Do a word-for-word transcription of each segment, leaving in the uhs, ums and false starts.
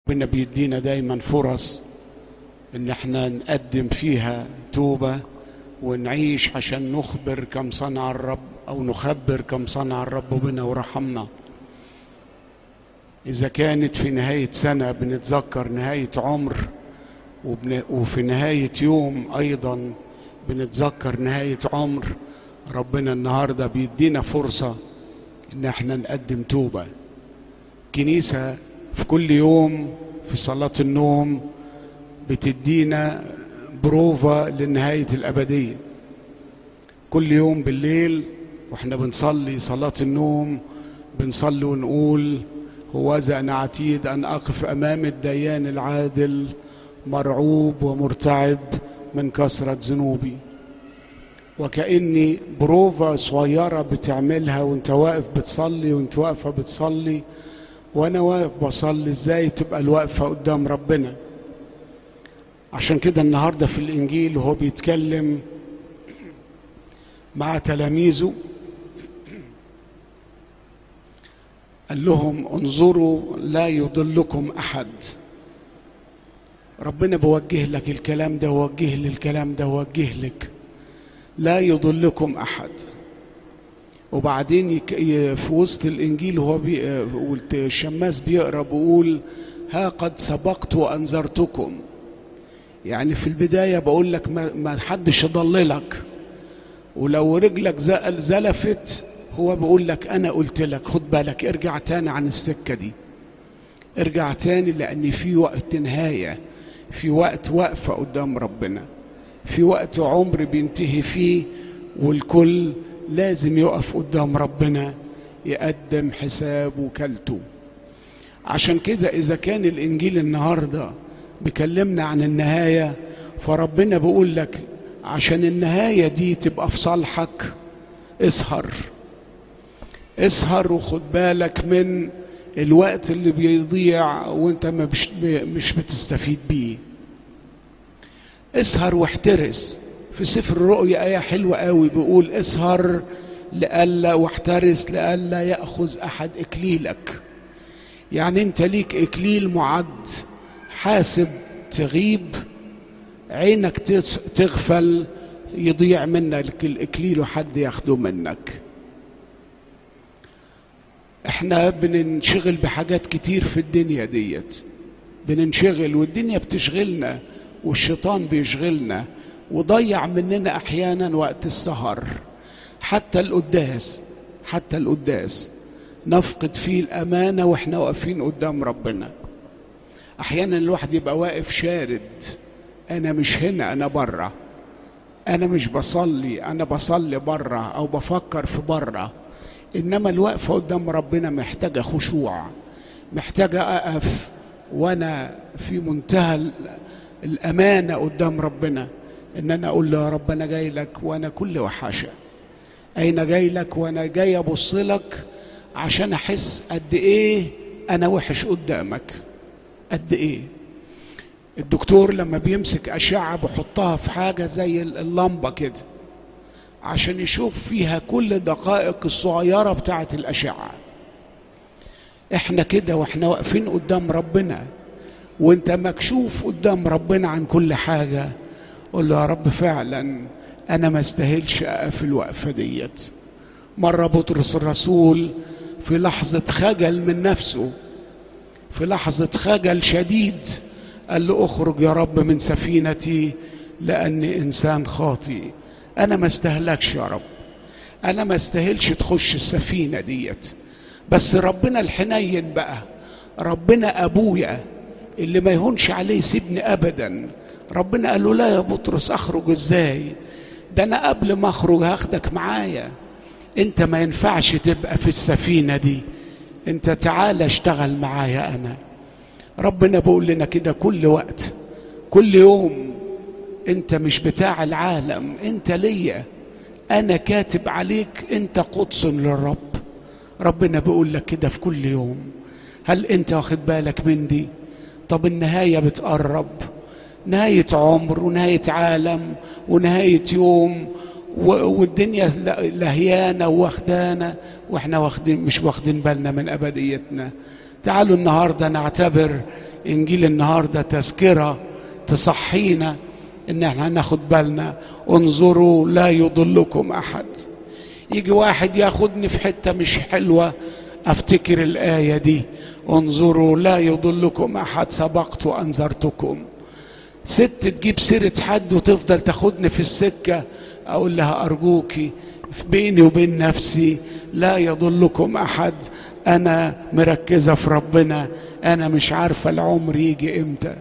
ربنا بيدينا دايما فرص ان احنا نقدم فيها توبة ونعيش عشان نخبر كم صنع الرب او نخبر كم صنع الرب بنا ورحمنا. اذا كانت في نهاية سنة بنتذكر نهاية عمر، وبن... وفي نهاية يوم ايضا بنتذكر نهاية عمر، ربنا النهاردة بيدينا فرصة ان احنا نقدم توبة. كنيسة في كل يوم في صلاة النوم بتدينا بروفة لنهاية الأبدية. كل يوم بالليل واحنا بنصلي صلاة النوم بنصلي ونقول: هوذا أنا عتيد أن أقف أمام الديان العادل مرعوب ومرتعب من كثرة ذنوبي. وكأني بروفة صغيرة بتعملها وانت واقف بتصلي وانت واقفة بتصلي وانا واقف بصلي، ازاي تبقى الوقفة قدام ربنا. عشان كده النهاردة في الانجيل وهو بيتكلم مع تلاميذه قال لهم: انظروا لا يضلكم احد. ربنا بوجه لك الكلام ده، ووجه لي الكلام ده، ووجه لك: لا يضلكم احد. وبعدين في وسط الانجيل هو الشماس بيقرا بيقول: ها قد سبقت وانذرتكم. يعني في البدايه بقول لك ما حدش يضللك، ولو رجلك زلفت هو بيقول لك انا قلت لك خد بالك، ارجع تاني عن السكه دي، ارجع تاني، لان في وقت نهايه، في وقت وقفه قدام ربنا، في وقت عمر بينتهي فيه والكل لازم يقف قدام ربنا يقدم حساب وكالته. عشان كده إذا كان الإنجيل النهاردة بيكلمنا عن النهاية، فربنا بيقول لك عشان النهاية دي تبقى في صالحك اسهر اسهر وخد بالك من الوقت اللي بيضيع وانت مش, مش بتستفيد بيه. اسهر واحترس. في سفر الرؤيا آية حلوة قوي بيقول: اسهر لألا واحترس لألا يأخذ أحد إكليلك. يعني انت ليك إكليل معد، حاسب تغيب عينك تغفل يضيع منك الإكليل وحد ياخده منك. احنا بننشغل بحاجات كتير في الدنيا ديت، بننشغل والدنيا بتشغلنا والشيطان بيشغلنا وضيع مننا احيانا وقت السهر. حتى القداس حتى القداس نفقد فيه الامانه واحنا واقفين قدام ربنا. احيانا الواحد يبقى واقف شارد: انا مش هنا، انا بره، انا مش بصلي، انا بصلي بره او بفكر في بره. انما الوقفه قدام ربنا محتاجه خشوع، محتاجه اقف وانا في منتهى الامانه قدام ربنا، ان انا اقول له: يا رب انا جاي لك وانا كل وحاشه، اين جاي لك وانا جاي ابص لك عشان احس قد ايه انا وحش قدامك، قد ايه. الدكتور لما بيمسك اشعه بيحطها في حاجه زي اللمبه كده عشان يشوف فيها كل الدقائق الصغيره بتاعه الاشعه. احنا كده واحنا واقفين قدام ربنا وانت مكشوف قدام ربنا عن كل حاجه، قول له: يا رب فعلا انا ما استاهلش اقف الوقفه ديت. مره بطرس الرسول في لحظه خجل من نفسه، في لحظه خجل شديد، قال له: اخرج يا رب من سفينتي لاني انسان خاطئ. انا ما استاهلكش يا رب، انا ما استاهلش تخش السفينه ديت، بس ربنا الحنين بقى، ربنا ابويا اللي ما يهونش عليه سيبني ابدا. ربنا قال له: لا يا بطرس، اخرج ازاي؟ ده انا قبل ما اخرج هاخدك معايا، انت ما ينفعش تبقى في السفينة دي، انت تعال اشتغل معايا انا. ربنا بيقول لنا كده كل وقت كل يوم: انت مش بتاع العالم، انت ليا، انا كاتب عليك، انت قدس للرب. ربنا بيقول لك كده في كل يوم. هل انت واخد بالك من دي؟ طب النهاية بتقرب، نهاية عمر ونهاية عالم ونهاية يوم، والدنيا لهيانة واخدانا واحنا واخدين مش واخدين بالنا من أبديتنا. تعالوا النهاردة نعتبر انجيل النهارده تذكره تصحينا ان احنا هناخد بالنا. انظروا لا يضلكم احد. يجي واحد ياخدني في حته مش حلوه، افتكر الايه دي، انظروا لا يضلكم احد سبقت وانذرتكم. ست تجيب سيره حد وتفضل تاخدني في السكه، اقول لها ارجوكي بيني وبين نفسي لا يضلكم احد، انا مركزه في ربنا، انا مش عارفه العمر يجي امتى.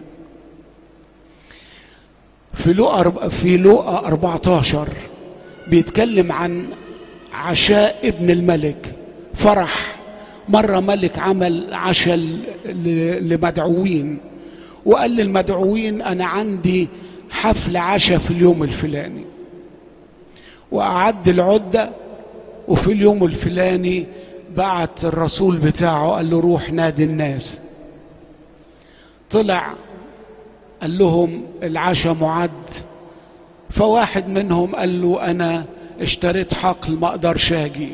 في لوقا في لوقا أربعتاشر بيتكلم عن عشاء ابن الملك، فرح. مره ملك عمل عشاء لمدعوين، وقال للمدعوين انا عندي حفل عشاء في اليوم الفلاني، واعد العده. وفي اليوم الفلاني بعت الرسول بتاعه قال له روح نادي الناس. طلع قال لهم العشاء معد. فواحد منهم قال له انا اشتريت حقل ما اقدرش اجي،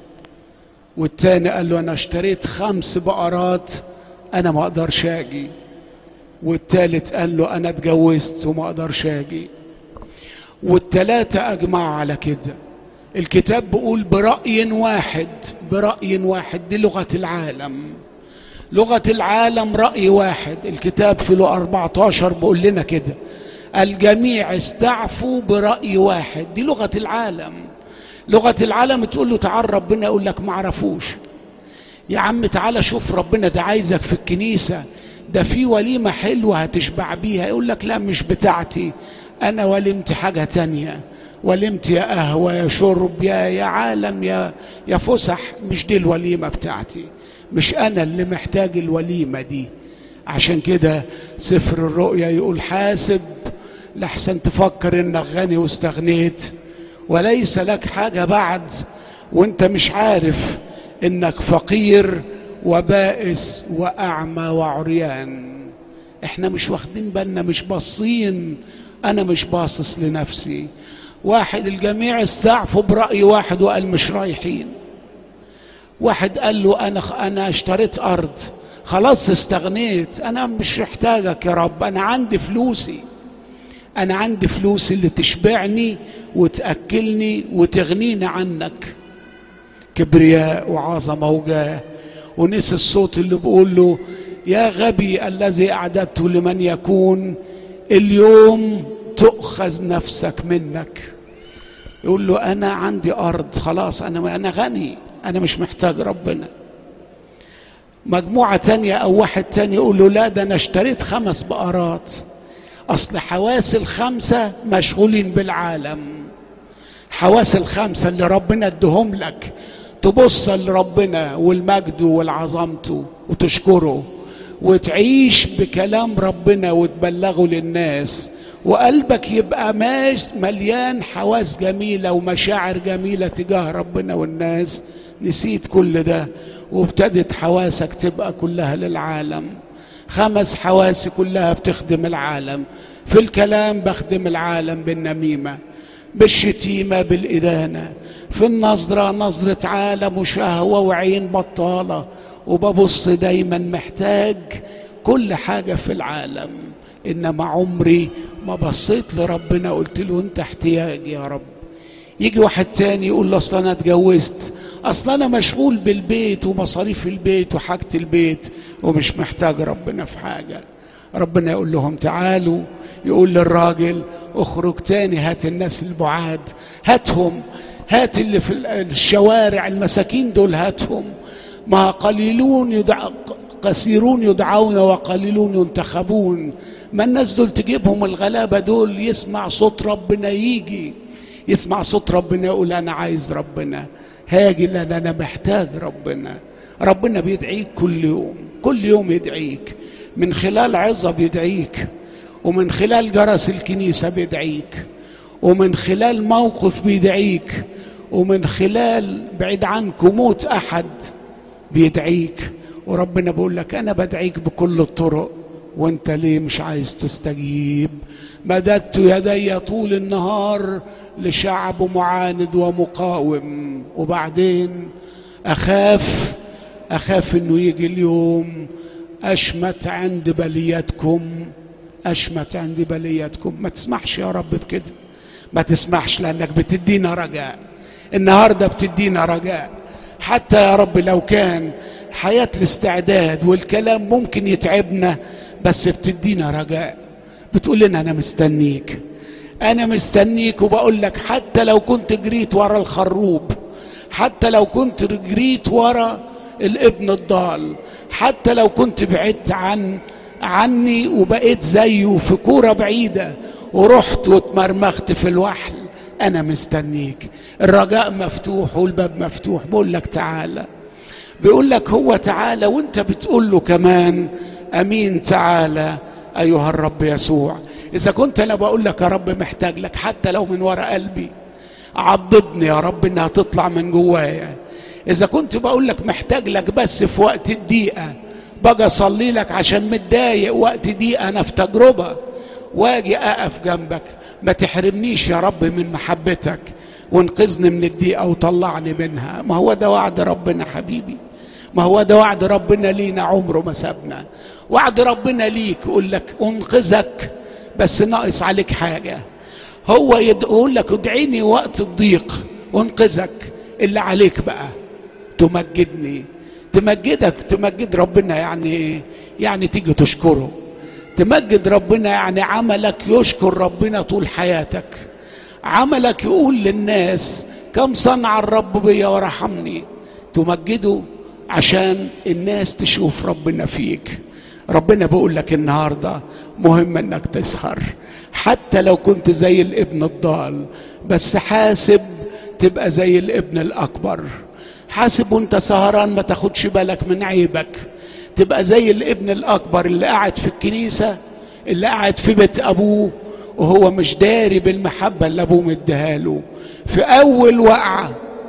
والتاني قال له انا اشتريت خمس بقرات انا ما اقدرش اجي، والتالت قال له انا اتجوزت وما اقدرش اجي. والتلاتة اجمعوا على كده. الكتاب بيقول برأي واحد، برأي واحد. دي لغة العالم، لغة العالم رأي واحد. الكتاب في لو أربعتاشر بيقول لنا كده، الجميع استعفوا برأي واحد. دي لغة العالم. لغة العالم تقول له تعال ربنا، يقول لك ما عرفوش. يا عم تعال شوف ربنا، ده عايزك في الكنيسة، ده في وليمة حلوة هتشبع بيها. يقول لك لا مش بتاعتي، انا ولمت حاجة تانية، ولمت يا قهوة يا شرب يا يا عالم يا يا فسح، مش دي الوليمة بتاعتي، مش انا اللي محتاج الوليمة دي. عشان كده سفر الرؤيا يقول حاسب لحسن تفكر انك غني واستغنيت وليس لك حاجة بعد، وانت مش عارف انك فقير وبائس واعمى وعريان. احنا مش واخدين بالنا، مش باصين. انا مش باصص لنفسي. واحد الجميع استعفوا برأي واحد وقال مش رايحين. واحد قال له انا انا اشتريت ارض، خلاص استغنيت، انا مش محتاجك يا رب، انا عندي فلوسي، انا عندي فلوسي اللي تشبعني وتأكلني وتغنيني عنك. كبرياء وعظمة وجاه. ونسي الصوت اللي بيقول له يا غبي الذي اعددته لمن يكون اليوم تؤخذ نفسك منك. يقول له انا عندي ارض خلاص، انا انا غني، انا مش محتاج ربنا. مجموعة تانية او واحد تاني يقول له لا ده انا اشتريت خمس بقرات، اصل حواس الخمسة مشغولين بالعالم. حواس الخمسة اللي ربنا ادهم لك تبص لربنا والمجد والعظمته وتشكره وتعيش بكلام ربنا وتبلغه للناس، وقلبك يبقى مليان حواس جميلة ومشاعر جميلة تجاه ربنا والناس. نسيت كل ده وابتدت حواسك تبقى كلها للعالم. خمس حواس كلها بتخدم العالم. في الكلام بخدم العالم بالنميمة، بالشتيمة، بالإدانة. في النظرة نظرة عالم وشهوة وعين بطالة، وببص دايما محتاج كل حاجة في العالم. إنما عمري ما بصيت لربنا قلت له انت احتياجي يا رب. يجي واحد تاني يقول له اصلا انا اتجوزت، اصلا انا مشغول بالبيت ومصاريف البيت وحاجة البيت ومش محتاج ربنا في حاجة. ربنا يقول لهم تعالوا، يقول للراجل اخرج تاني، هات الناس البعاد، هاتهم، هات اللي في الشوارع المساكين دول، هاتهم. ما قليلون يدع... كثيرون يدعون وقليلون ينتخبون. ما الناس دول تجيبهم الغلابة دول، يسمع صوت ربنا، يجي يسمع صوت ربنا يقول انا عايز ربنا، هاجي لان انا محتاج ربنا. ربنا بيدعيك كل يوم، كل يوم يدعيك، من خلال عظة بيدعيك، ومن خلال جرس الكنيسة بيدعيك، ومن خلال موقف بيدعيك، ومن خلال بعيد عنك موت احد بيدعيك. وربنا بيقول لك انا بدعيك بكل الطرق، وانت ليه مش عايز تستجيب؟ مددت يدي طول النهار لشعب معاند ومقاوم، وبعدين اخاف اخاف انه يجي اليوم أشمت عند بليتكم، أشمت عند بليتكم. ما تسمحش يا رب بكده، ما تسمحش، لأنك بتدينا رجاء النهاردة، بتدينا رجاء. حتى يا رب لو كان حياة الاستعداد والكلام ممكن يتعبنا، بس بتدينا رجاء، بتقول لنا أنا مستنيك، أنا مستنيك. وبقول لك حتى لو كنت جريت ورا الخروب، حتى لو كنت جريت ورا الابن الضال، حتى لو كنت بعدت عن عني وبقيت زيه في كورة بعيدة ورحت واتمرمخت في الوحل، أنا مستنيك. الرجاء مفتوح والباب مفتوح. بقول لك تعالى، بيقول لك هو تعالى، وانت بتقول له كمان أمين تعالى أيها الرب يسوع. إذا كنت أنا بقول لك يا رب محتاج لك حتى لو من وراء قلبي، عضدني يا رب إنها تطلع من جوايا. إذا كنت بقول لك محتاج لك بس في وقت الضيقة، باجي أصلي لك عشان متضايق وقت ضيقة أنا في تجربة، واجي أقف جنبك. ما تحرمنيش يا رب من محبتك، وانقذني من الضيقة وطلعني منها. ما هو ده وعد ربنا حبيبي، ما هو ده وعد ربنا لينا، عمره ما سابنا. وعد ربنا ليك يقول لك انقذك، بس ناقص عليك حاجة. هو يقول لك ادعيني وقت الضيق وانقذك، اللي عليك بقى تمجدني، تمجدك، تمجد ربنا. يعني يعني تيجي تشكره، تمجد ربنا. يعني عملك يشكر ربنا طول حياتك، عملك يقول للناس كم صنع الرب بيا ورحمني، تمجده عشان الناس تشوف ربنا فيك. ربنا بيقول لك النهارده مهم انك تسهر، حتى لو كنت زي الابن الضال، بس حاسب تبقى زي الابن الاكبر. حاسب وانت سهران ما تاخدش بالك من عيبك، تبقى زي الابن الاكبر اللي قاعد في الكنيسة، اللي قاعد في بيت ابوه وهو مش داري بالمحبة اللي ابوه مديهاله. في اول وقعة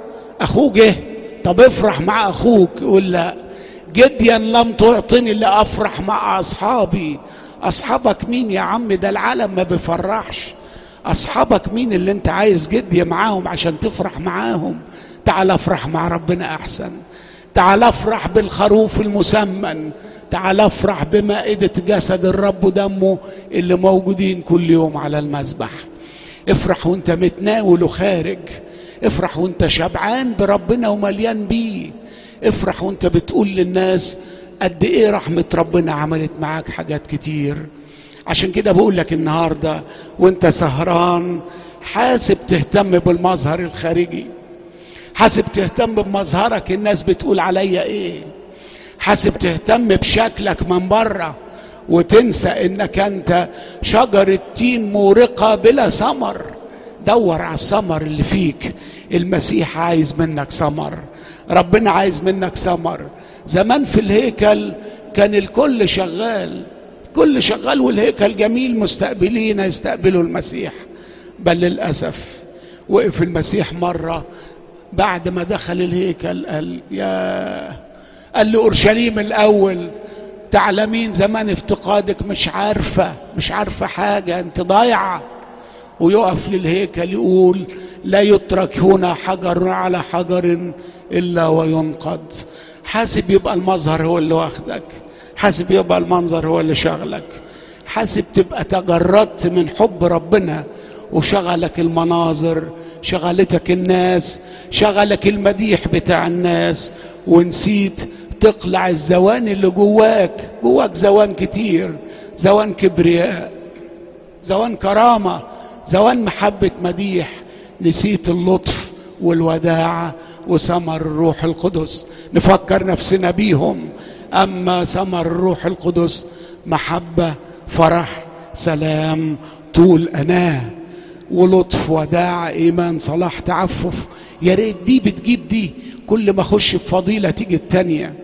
اخوه جه، طب افرح مع اخوك، يقول لا، جديا لم تعطني اللي افرح مع اصحابي. اصحابك مين يا عم؟ ده العالم ما بيفرحش. اصحابك مين اللي انت عايز جدي معاهم عشان تفرح معاهم؟ تعال افرح مع ربنا احسن، تعال افرح بالخروف المسمن، تعال افرح بمائدة جسد الرب ودمه اللي موجودين كل يوم على المذبح. افرح وانت متناول وخارج، افرح وانت شبعان بربنا ومليان بيه، افرح وانت بتقول للناس قد ايه رحمة ربنا عملت معاك حاجات كتير. عشان كده بقول لك النهاردة وانت سهران، حاسب تهتم بالمظهر الخارجي، حاسب تهتم بمظهرك الناس بتقول عليا ايه، حاسب تهتم بشكلك من بره، وتنسى انك انت شجرة تين مورقة بلا ثمر. دور على الثمر اللي فيك. المسيح عايز منك ثمر، ربنا عايز منك ثمر. زمان في الهيكل كان الكل شغال، كل شغال والهيكل جميل، مستقبلين يستقبلوا المسيح. بل للأسف وقف المسيح مرة بعد ما دخل الهيكل قال يا قال لأورشليم الأول تعلمين زمان افتقادك، مش عارفة مش عارفة حاجة، انت ضايعة. ويقف للهيكل يقول لا يترك هنا حجر على حجر إلا وينقض. حاسب يبقى المظهر هو اللي واخدك، حاسب يبقى المنظر هو اللي شغلك، حاسب تبقى تجردت من حب ربنا وشغلك المناظر، شغلتك الناس، شغلك المديح بتاع الناس، ونسيت تقلع الزوان اللي جواك. جواك زوان كتير، زوان كبرياء، زوان كرامة، زوان محبة مديح. نسيت اللطف والوداعة وثمر الروح القدس، نفكر نفسنا بيهم. أما ثمر الروح القدس محبة، فرح، سلام، طول أناه، ولطف، وداعة، إيمان، صلاح، تعفف. يا ريت دي بتجيب دي، كل ما أخش في فضيلة تيجي التانية.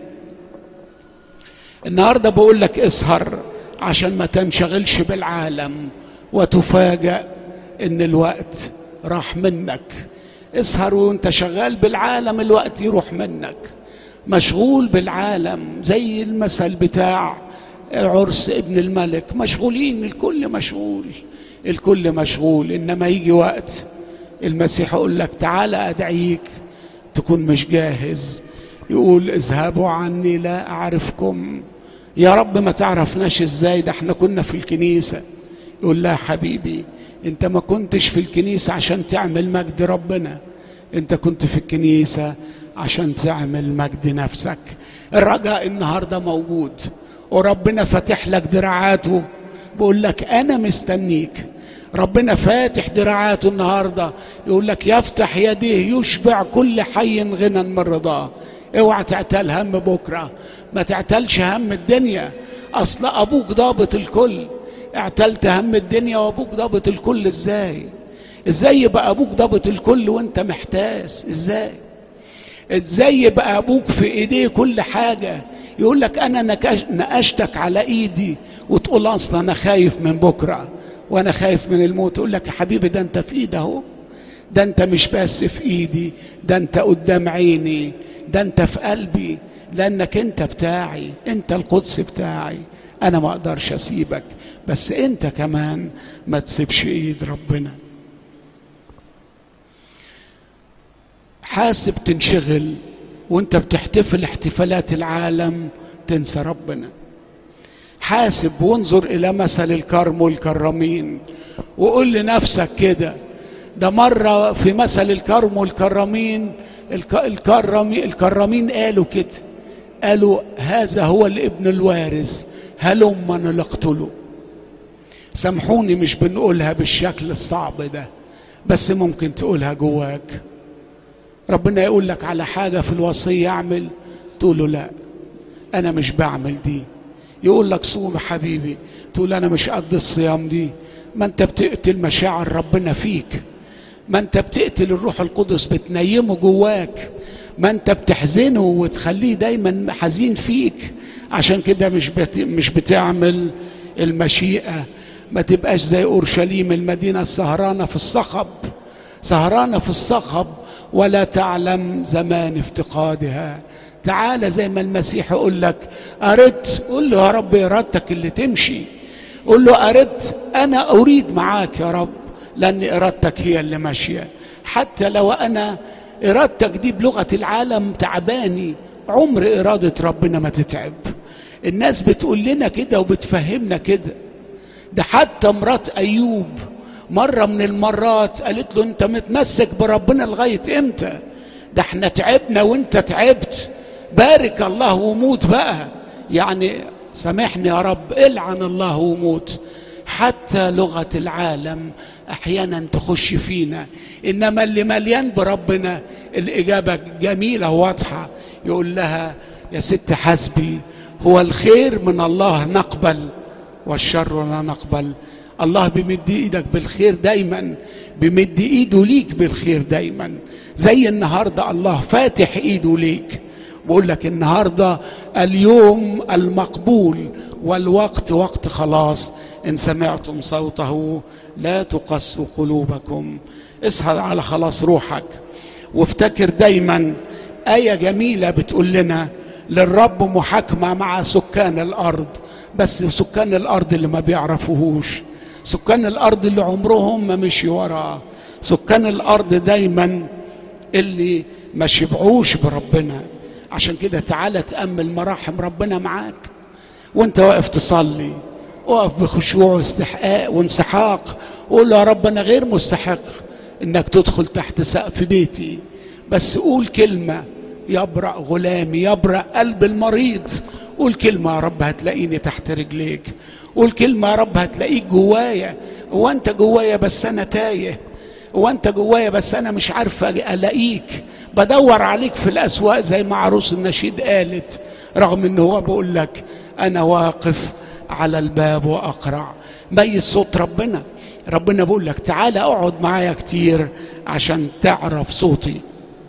النهاردة بقول لك اسهر عشان ما تنشغلش بالعالم وتفاجأ إن الوقت راح منك. اسهر وانت شغال بالعالم الوقت يروح منك، مشغول بالعالم زي المثل بتاع عرس ابن الملك، مشغولين، الكل مشغول، الكل مشغول. انما يجي وقت المسيح يقول لك تعالى ادعيك تكون مش جاهز. يقول اذهبوا عني لا اعرفكم، يا رب ما تعرفناش ازاي؟ ده احنا كنا في الكنيسة. يقول لها حبيبي انت ما كنتش في الكنيسة عشان تعمل مجد ربنا، انت كنت في الكنيسة عشان تعمل مجد نفسك. الرجاء النهاردة موجود، وربنا فاتح لك دراعاته، بقول لك انا مستنيك. ربنا فاتح دراعاته النهاردة، يقول لك يفتح يديه يشبع كل حي غنى من رضاه. اوعى تعتل هم بكرة، ما تعتلش هم الدنيا، اصل ابوك ضابط الكل. اعتلت هم الدنيا وابوك ضابط الكل ازاي؟ ازاي يبقى ابوك ضابط الكل وانت محتاس؟ ازاي ازاي يبقى ابوك في ايديه كل حاجة؟ يقول لك انا نقشتك على ايدي وتقول اصلا انا خايف من بكرة وانا خايف من الموت. يقول لك يا حبيبي ده انت في ايدي اهو، ده انت مش بس في ايدي، ده انت قدام عيني، ده انت في قلبي، لانك انت بتاعي، انت القدس بتاعي. انا ما اقدرش اسيبك، بس انت كمان ما تسيبش ايد ربنا. حاسب تنشغل وانت بتحتفل احتفالات العالم تنسى ربنا. حاسب وانظر الى مثل الكرم والكرمين وقول لنفسك كده. ده مرة في مثل الكرم والكرمين الكرمي الكرمين قالوا كده، قالوا هذا هو الابن الوارث هلما نقتله. سامحوني مش بنقولها بالشكل الصعب ده، بس ممكن تقولها جواك. ربنا يقول لك على حاجة في الوصية اعمل، تقول له لا انا مش بعمل دي. يقول لك صوم حبيبي، تقول انا مش قد الصيام دي. ما انت بتقتل مشاعر ربنا فيك، ما انت بتقتل الروح القدس بتنيمه جواك، ما انت بتحزنه وتخليه دايما حزين فيك. عشان كده مش بت... مش بتعمل المشيئة. ما تبقاش زي اورشليم المدينة السهرانة في الصخب، سهرانة في الصخب ولا تعلم زمان افتقادها. تعالى زي ما المسيح يقول لك أردت، قول له يا رب إرادتك اللي تمشي. قول له أردت، أنا أريد معاك يا رب، لأن إرادتك هي اللي ماشية. حتى لو أنا إرادتك دي بلغة العالم تعباني، عمر إرادة ربنا ما تتعب. الناس بتقول لنا كده وبتفهمنا كده. ده حتى مرات أيوب مرة من المرات قالت له انت متمسك بربنا لغاية امتى؟ ده احنا تعبنا وانت تعبت، بارك الله وموت بقى. يعني سامحني يا رب، العن الله وموت. حتى لغة العالم احيانا تخش فينا، انما اللي مليان بربنا الاجابة جميلة واضحة. يقول لها يا ست حسبي، هو الخير من الله نقبل والشر لا نقبل. الله بيمد ايدك بالخير دايما، بيمد ايده ليك بالخير دايما. زي النهاردة الله فاتح ايده ليك، بقول لك النهاردة اليوم المقبول والوقت وقت خلاص. ان سمعتم صوته لا تقسوا قلوبكم. اسهر على خلاص روحك، وافتكر دايما آية جميلة بتقول لنا للرب محاكمة مع سكان الارض، بس سكان الارض اللي ما بيعرفوهوش، سكان الارض اللي عمرهم ما مشي وراه، سكان الارض دايما اللي ما شبعوش بربنا. عشان كده تعالى تأمل مراحم ربنا معاك وانت واقف تصلي، وقف بخشوع واستحقاق وانسحاق، قول له يا رب انا غير مستحق انك تدخل تحت سقف بيتي، بس قول كلمة يبرأ غلامي، يبرأ قلب المريض. قول كلمة يا رب هتلاقيني تحت رجليك، قول كلمة يا رب هتلاقيك جوايا. هو انت جوايا بس انا تايه، هو انت جوايا بس انا مش عارفه الاقيك، بدور عليك في الاسواق زي ما عروس النشيد قالت، رغم ان هو بقول لك انا واقف على الباب واقرع. ميز صوت ربنا. ربنا بقول لك تعالى اقعد معايا كتير عشان تعرف صوتي.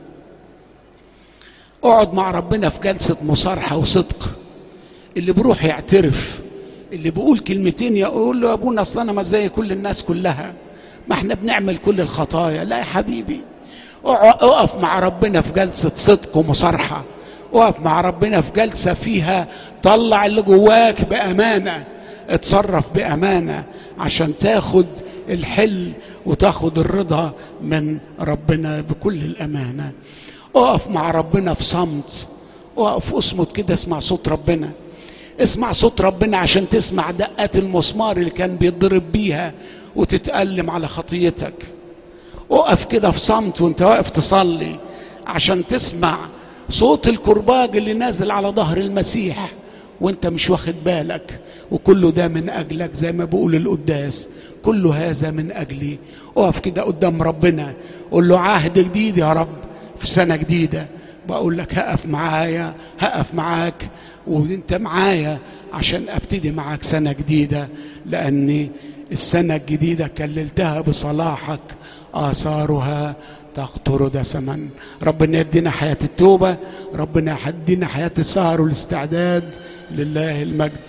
اقعد مع ربنا في جلسة مصارحة وصدق. اللي بروح يعترف، اللي بيقول كلمتين يقول له يا ابونا اصل انا مش زي كل الناس كلها، ما احنا بنعمل كل الخطايا. لا يا حبيبي، اقف مع ربنا في جلسة صدق ومصارحة. اقف مع ربنا في جلسة فيها طلع اللي جواك بأمانة، اتصرف بأمانة عشان تاخد الحل وتاخد الرضا من ربنا بكل الأمانة. اقف مع ربنا في صمت، اقف اصمت كده اسمع صوت ربنا. اسمع صوت ربنا عشان تسمع دقات المسمار اللي كان بيضرب بيها وتتألم على خطيتك. اقف كده في صمت وانت واقف تصلي عشان تسمع صوت الكرباج اللي نازل على ظهر المسيح وانت مش واخد بالك. وكله ده من اجلك، زي ما بقول القداس، كل هذا من اجلي. اقف كده قدام ربنا، قول له عهد جديد يا رب في سنة جديدة، بقول لك هقف معايا، هقف معاك وانت معايا عشان ابتدي معاك سنة جديدة، لاني السنة الجديدة كللتها بصلاحك آثارها تقطر دسما. ربنا يدينا حياة التوبة، ربنا يدينا حياة السهر والاستعداد. لله المجد.